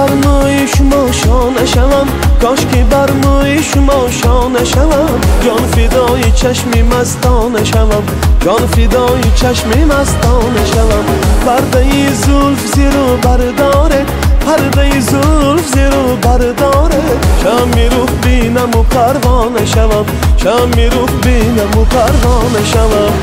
بر موی شما شانه شوم، کاش که بر موی شما شانه شوم. جان فدای چشمی مستانه شوم، جان فدای چشمی مستانه شوم. پرده زلف زیرو برداره، پرده زلف زیرو برداره. شمی روح بینم و پروانه شوم، شمی روح بینم و پروانه شوم.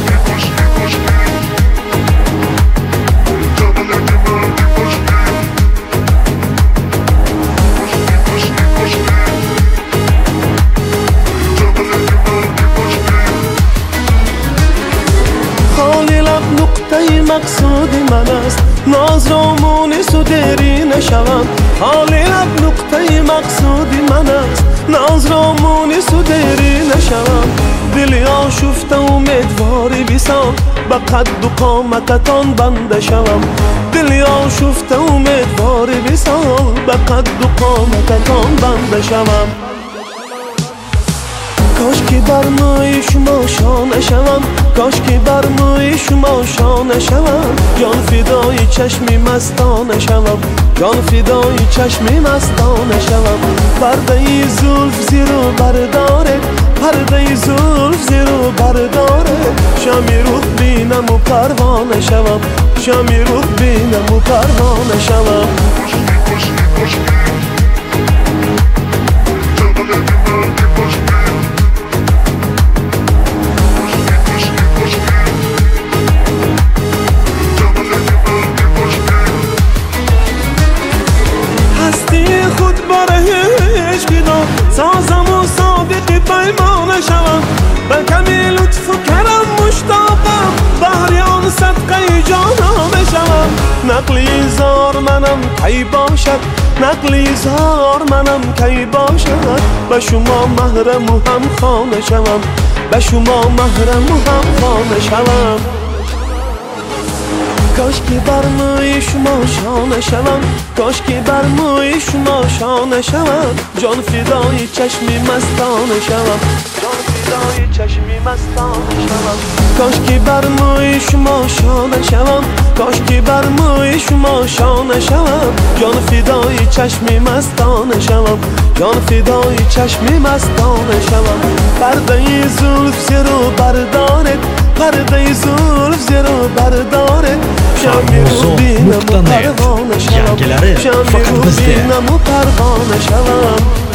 نقطه مقصود من است، ناز را مونس و دیری نشوم. حال لب نقطه مقصود من است، ناز را مونس و دیری نشوم. دلی آشفته امیدواری بسان، به قد و قامتتان بنده شوم. دلی آشفته امیدواری بسان، به قد و قامتتان بنده شوم. کاش که بر موی شما شانه شوم، کاش که بر موی شما شانه شوم. جان فدای چشمی مستانه شوم، جان فدای چشمی مستانه شوم. پرده زلف زیرو برداره، پرده زلف زیرو برداره. شمی روح بینم و پروانه شوم، شمی روح بینم و پروانه شوم. سازم و صادق پیمانه شوم، به کمی لطف و کرم مشتاقم. بحریان صدقه جانانه شوم. نقلی زار منم کی باشد، نقلی زار منم کی باشد. به شما محرم و هم خانه شوم، به شما محرم و هم خانه شوم. کاش که بر موی شما شانه شوم، کاش که بر موی شما شانه شوم. جان فدای چشمی مستانه شوم، جان فدای چشمی مستانه شوم. کاش که بر موی شما شانه شوم، کاش که بر موی شما شانه شوم. جان فدای چشمی مستانه شوم، جان فدای چشمی مستانه شوم. پرده زلف زیرو برداره، پرده زلف زیرو برداره. شمی رو بینم و پروانه شوم، شمی رو بینم و پروانه شوم.